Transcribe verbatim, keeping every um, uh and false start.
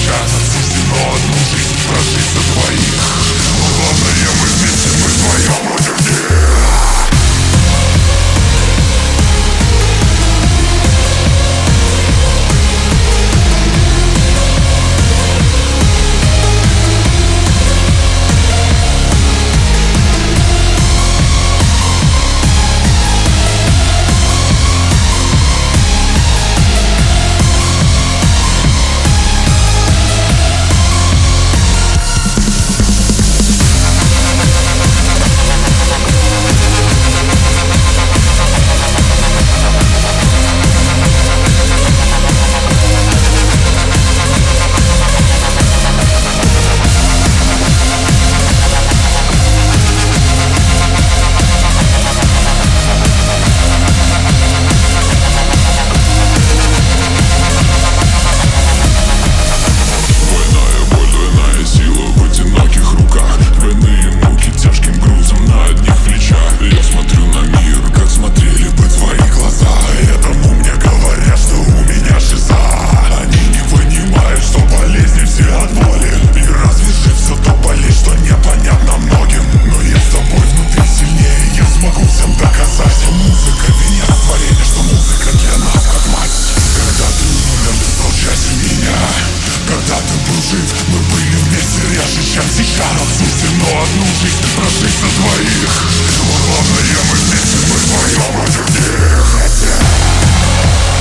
сейчас отсуждено одну жизнь прожить за двоих. Но главное, мы вместе, мы вдвоем против них. Мы были вместе реже, чем сейчас. Отсуждено одну жизнь прожить за двоих. Но главное, мы вместе, мы вдвоем против них.